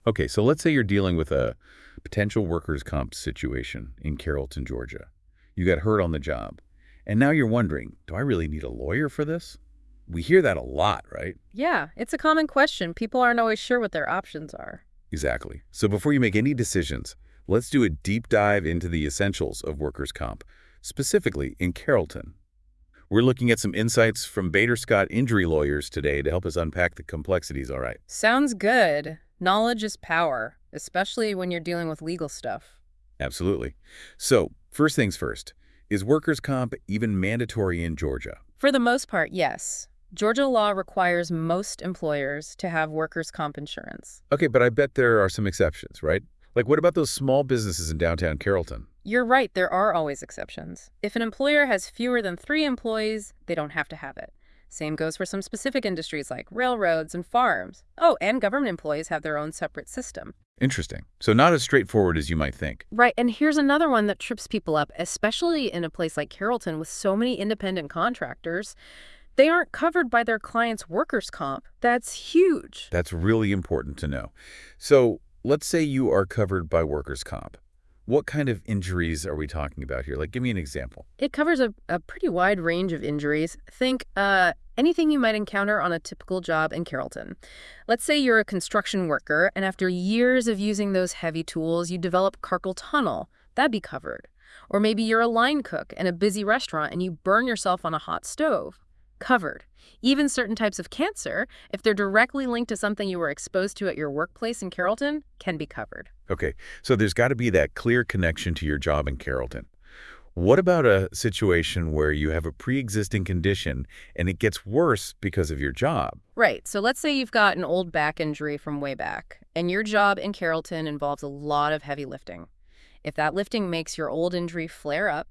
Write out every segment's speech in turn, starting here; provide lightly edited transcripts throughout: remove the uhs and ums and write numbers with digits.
Okay, so let's say you're dealing with a potential workers' comp situation in Carrollton, Georgia. You got hurt on the job, and now you're wondering, do I really need a lawyer for this? We hear that a lot, right? Yeah, it's a common question. People aren't always sure what their options are. Exactly. So before you make any decisions, let's do a deep dive into the essentials of workers' comp, specifically in Carrollton. We're looking at some insights from Bader Scott injury lawyers today to help us unpack the complexities, all right? Sounds good. Knowledge is power, especially when you're dealing with legal stuff. Absolutely. So, first things first, is workers' comp even mandatory in Georgia? For the most part, yes. Georgia law requires most employers to have workers' comp insurance. Okay, but I bet there are some exceptions, right? Like, what about those small businesses in downtown Carrollton? You're right, there are always exceptions. If an employer has fewer than 3 employees, they don't have to have it. Same goes for some specific industries like railroads and farms. Oh, and government employees have their own separate system. Interesting. So not as straightforward as you might think. Right, and here's another one that trips people up, especially in a place like Carrollton with so many independent contractors. They aren't covered by their clients' workers' comp. That's huge. That's really important to know. So let's say you are covered by workers' comp. What kind of injuries are we talking about here? Like, give me an example. It covers a pretty wide range of injuries. Think anything you might encounter on a typical job in Carrollton. Let's say you're a construction worker, and after years of using those heavy tools, you develop carpal tunnel. That'd be covered. Or maybe you're a line cook in a busy restaurant and you burn yourself on a hot stove. Covered. Even certain types of cancer, if they're directly linked to something you were exposed to at your workplace in Carrollton, can be covered. Okay, so there's got to be that clear connection to your job in Carrollton. What about a situation where you have a pre-existing condition and it gets worse because of your job? Right. So let's say you've got an old back injury from way back, and your job in Carrollton involves a lot of heavy lifting. If that lifting makes your old injury flare up,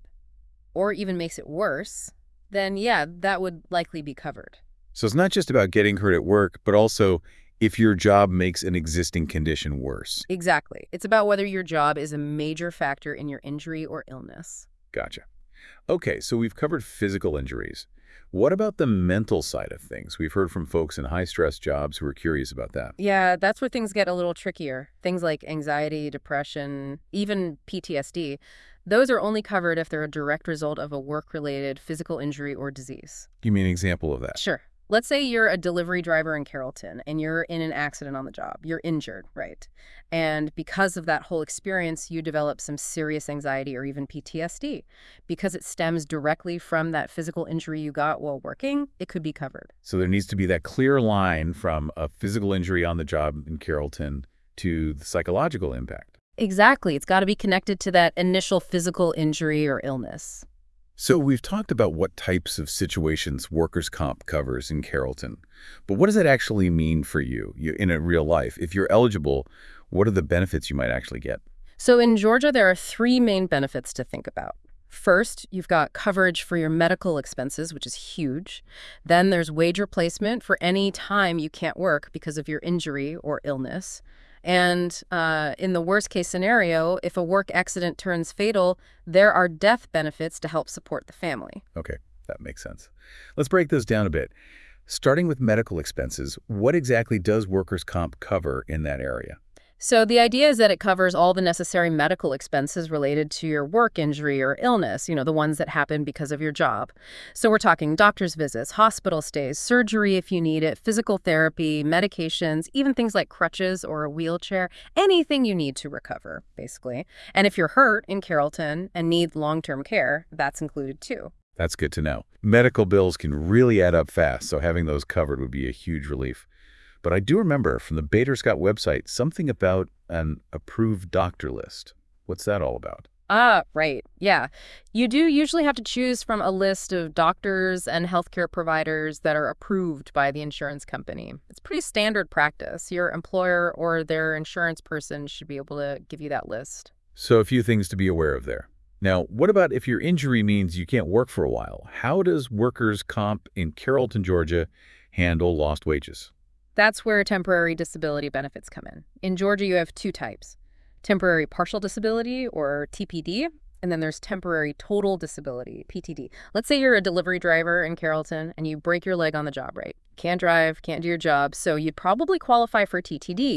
or even makes it worse, then yeah, that would likely be covered. So it's not just about getting hurt at work, but also if your job makes an existing condition worse. Exactly. It's about whether your job is a major factor in your injury or illness. Gotcha. Okay, so we've covered physical injuries. What about the mental side of things? We've heard from folks in high-stress jobs who are curious about that. Yeah, that's where things get a little trickier. Things like anxiety, depression, even PTSD. Those are only covered if they're a direct result of a work-related physical injury or disease. Give me an example of that. Sure. Let's say you're a delivery driver in Carrollton and you're in an accident on the job. You're injured, right? And because of that whole experience, you develop some serious anxiety or even PTSD. Because it stems directly from that physical injury you got while working, it could be covered. So there needs to be that clear line from a physical injury on the job in Carrollton to the psychological impact. Exactly. It's got to be connected to that initial physical injury or illness. So we've talked about what types of situations workers' comp covers in Carrollton, but what does that actually mean for you in a real life? If you're eligible, what are the benefits you might actually get? So in Georgia, there are 3 main benefits to think about. First, you've got coverage for your medical expenses, which is huge. Then there's wage replacement for any time you can't work because of your injury or illness. And in the worst case scenario, if a work accident turns fatal, there are death benefits to help support the family. Okay, that makes sense. Let's break those down a bit. Starting with medical expenses, what exactly does workers' comp cover in that area? So the idea is that it covers all the necessary medical expenses related to your work injury or illness, the ones that happen because of your job. So we're talking doctor's visits, hospital stays, surgery if you need it, physical therapy, medications, even things like crutches or a wheelchair, anything you need to recover, basically. And if you're hurt in Carrollton and need long-term care, that's included too. That's good to know. Medical bills can really add up fast, so having those covered would be a huge relief. But I do remember from the Bader Scott website something about an approved doctor list. What's that all about? Ah, right. Yeah. You do usually have to choose from a list of doctors and healthcare providers that are approved by the insurance company. It's pretty standard practice. Your employer or their insurance person should be able to give you that list. So a few things to be aware of there. Now, what about if your injury means you can't work for a while? How does workers' comp in Carrollton, Georgia handle lost wages? That's where temporary disability benefits come in. In Georgia, you have 2 types: temporary partial disability, or TPD, and then there's temporary total disability, PTD. Let's say you're a delivery driver in Carrollton and you break your leg on the job, right? Can't drive, can't do your job, so you'd probably qualify for TTD,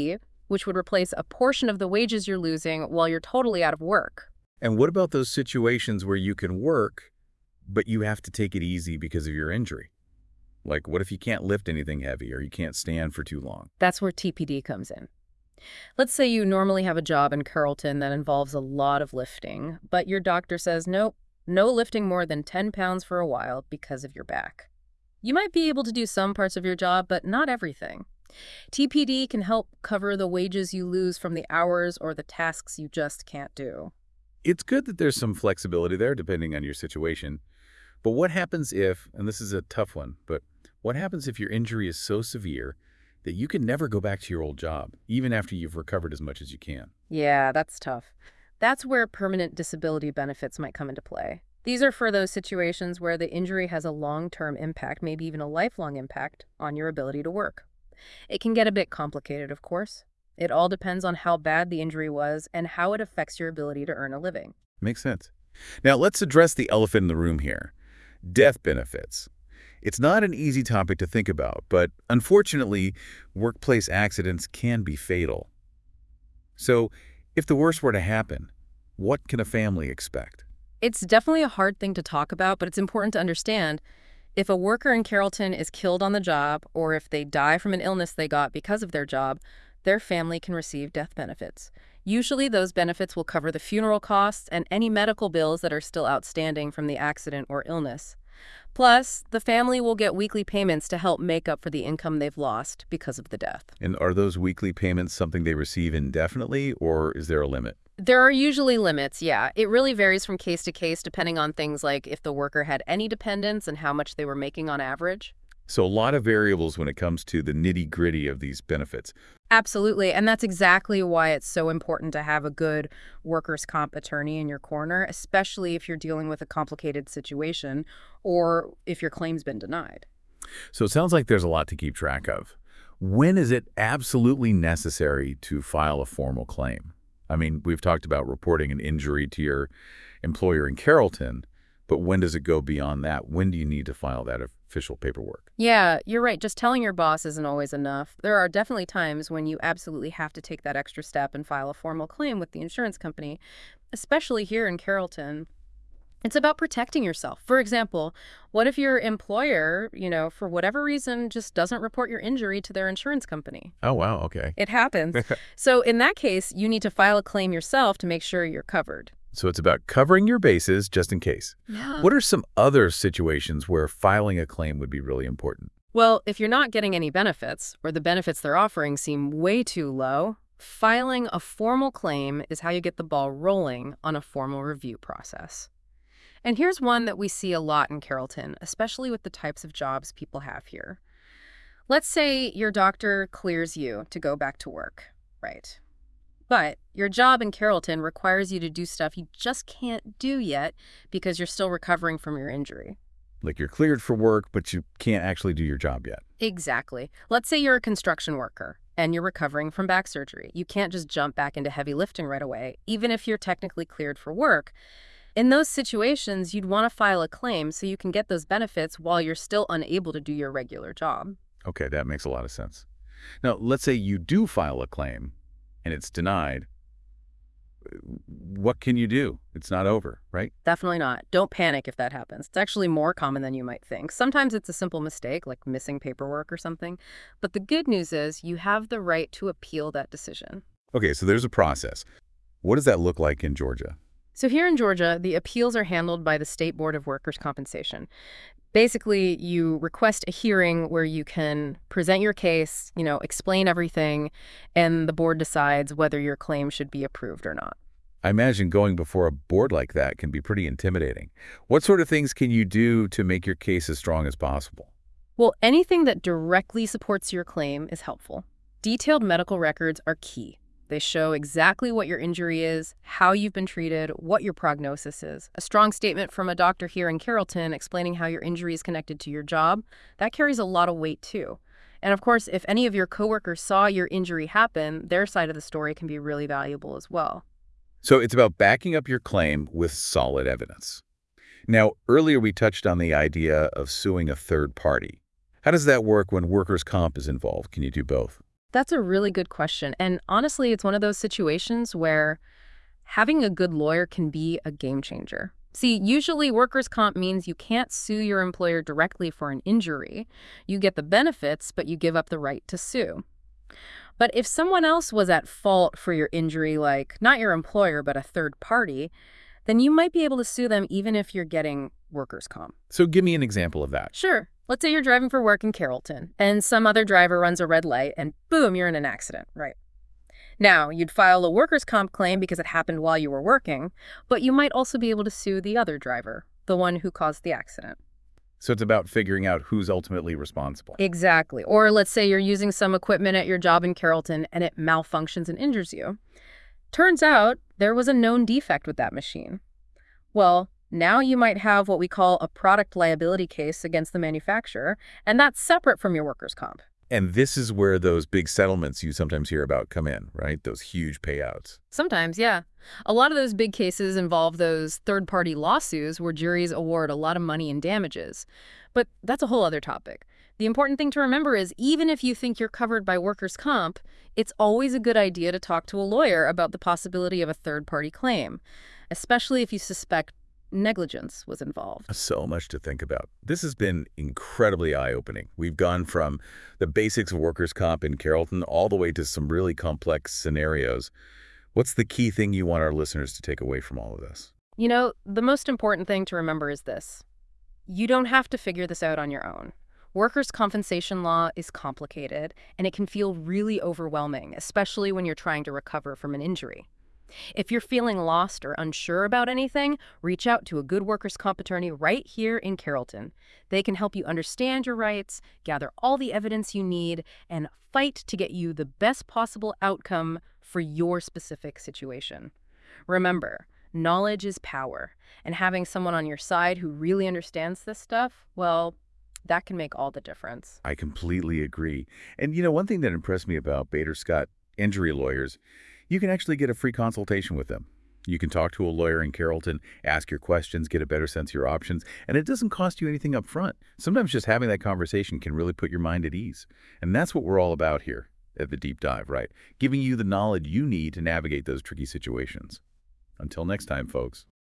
which would replace a portion of the wages you're losing while you're totally out of work. And what about those situations where you can work, but you have to take it easy because of your injury? Like, what if you can't lift anything heavy or you can't stand for too long? That's where TPD comes in. Let's say you normally have a job in Carrollton that involves a lot of lifting, but your doctor says, nope, no lifting more than 10 pounds for a while because of your back. You might be able to do some parts of your job, but not everything. TPD can help cover the wages you lose from the hours or the tasks you just can't do. It's good that there's some flexibility there depending on your situation. But what happens if, and this is a tough one, but what happens if your injury is so severe that you can never go back to your old job, even after you've recovered as much as you can? Yeah, that's tough. That's where permanent disability benefits might come into play. These are for those situations where the injury has a long-term impact, maybe even a lifelong impact, on your ability to work. It can get a bit complicated, of course. It all depends on how bad the injury was and how it affects your ability to earn a living. Makes sense. Now, let's address the elephant in the room here. Death benefits. It's not an easy topic to think about, but unfortunately, workplace accidents can be fatal. So, if the worst were to happen, what can a family expect? It's definitely a hard thing to talk about, but it's important to understand if a worker in Carrollton is killed on the job or if they die from an illness they got because of their job, their family can receive death benefits. Usually those benefits will cover the funeral costs and any medical bills that are still outstanding from the accident or illness. Plus, the family will get weekly payments to help make up for the income they've lost because of the death. And are those weekly payments something they receive indefinitely, or is there a limit? There are usually limits, yeah. It really varies from case to case depending on things like if the worker had any dependents and how much they were making on average. So a lot of variables when it comes to the nitty-gritty of these benefits. Absolutely, and that's exactly why it's so important to have a good workers' comp attorney in your corner, especially if you're dealing with a complicated situation or if your claim's been denied. So it sounds like there's a lot to keep track of. When is it absolutely necessary to file a formal claim? I mean, we've talked about reporting an injury to your employer in Carrollton, but when does it go beyond that? When do you need to file that official paperwork? Yeah, you're right. Just telling your boss isn't always enough. There are definitely times when you absolutely have to take that extra step and file a formal claim with the insurance company, especially here in Carrollton. It's about protecting yourself. For example, what if your employer, for whatever reason, just doesn't report your injury to their insurance company? Oh, wow. Okay. It happens. So in that case, you need to file a claim yourself to make sure you're covered. So it's about covering your bases just in case. Yeah. What are some other situations where filing a claim would be really important? Well, if you're not getting any benefits, or the benefits they're offering seem way too low, filing a formal claim is how you get the ball rolling on a formal review process. And here's one that we see a lot in Carrollton, especially with the types of jobs people have here. Let's say your doctor clears you to go back to work, right? But your job in Carrollton requires you to do stuff you just can't do yet because you're still recovering from your injury. Like you're cleared for work, but you can't actually do your job yet. Exactly. Let's say you're a construction worker and you're recovering from back surgery. You can't just jump back into heavy lifting right away, even if you're technically cleared for work. In those situations, you'd want to file a claim so you can get those benefits while you're still unable to do your regular job. Okay, that makes a lot of sense. Now, let's say you do file a claim and it's denied. What can you do? It's not over, right? Definitely not. Don't panic if that happens. It's actually more common than you might think. Sometimes it's a simple mistake, like missing paperwork or something. But the good news is you have the right to appeal that decision. Okay, so there's a process. What does that look like in Georgia? So here in Georgia, the appeals are handled by the State Board of Workers' Compensation. Basically, you request a hearing where you can present your case, explain everything, and the board decides whether your claim should be approved or not. I imagine going before a board like that can be pretty intimidating. What sort of things can you do to make your case as strong as possible? Well, anything that directly supports your claim is helpful. Detailed medical records are key. They show exactly what your injury is, how you've been treated, what your prognosis is. A strong statement from a doctor here in Carrollton explaining how your injury is connected to your job, that carries a lot of weight too. And of course, if any of your coworkers saw your injury happen, their side of the story can be really valuable as well. So it's about backing up your claim with solid evidence. Now, earlier we touched on the idea of suing a third party. How does that work when workers' comp is involved? Can you do both? That's a really good question. And honestly, it's one of those situations where having a good lawyer can be a game changer. See, usually workers' comp means you can't sue your employer directly for an injury. You get the benefits, but you give up the right to sue. But if someone else was at fault for your injury, like not your employer, but a third party, then you might be able to sue them even if you're getting workers' comp. So give me an example of that. Sure. Let's say you're driving for work in Carrollton, and some other driver runs a red light, and boom, you're in an accident, right? Now, you'd file a workers' comp claim because it happened while you were working, but you might also be able to sue the other driver, the one who caused the accident. So it's about figuring out who's ultimately responsible. Exactly. Or let's say you're using some equipment at your job in Carrollton and it malfunctions and injures you. Turns out there was a known defect with that machine. Well, now you might have what we call a product liability case against the manufacturer, and that's separate from your workers' comp. And this is where those big settlements you sometimes hear about come in, right? Those huge payouts. Sometimes, yeah. A lot of those big cases involve those third-party lawsuits where juries award a lot of money in damages. But that's a whole other topic. The important thing to remember is even if you think you're covered by workers' comp, it's always a good idea to talk to a lawyer about the possibility of a third-party claim, especially if you suspect negligence was involved. So much to think about. This has been incredibly eye-opening. We've gone from the basics of workers' comp in Carrollton all the way to some really complex scenarios. What's the key thing you want our listeners to take away from all of this? You know, the most important thing to remember is this. You don't have to figure this out on your own. Workers' compensation law is complicated, and it can feel really overwhelming, especially when you're trying to recover from an injury. If you're feeling lost or unsure about anything, reach out to a good workers' comp attorney right here in Carrollton. They can help you understand your rights, gather all the evidence you need, and fight to get you the best possible outcome for your specific situation. Remember, knowledge is power, and having someone on your side who really understands this stuff, well, that can make all the difference. I completely agree. And one thing that impressed me about Bader Scott injury lawyers, you can actually get a free consultation with them. You can talk to a lawyer in Carrollton, ask your questions, get a better sense of your options, and it doesn't cost you anything up front. Sometimes just having that conversation can really put your mind at ease. And that's what we're all about here at The Deep Dive, right? Giving you the knowledge you need to navigate those tricky situations. Until next time, folks.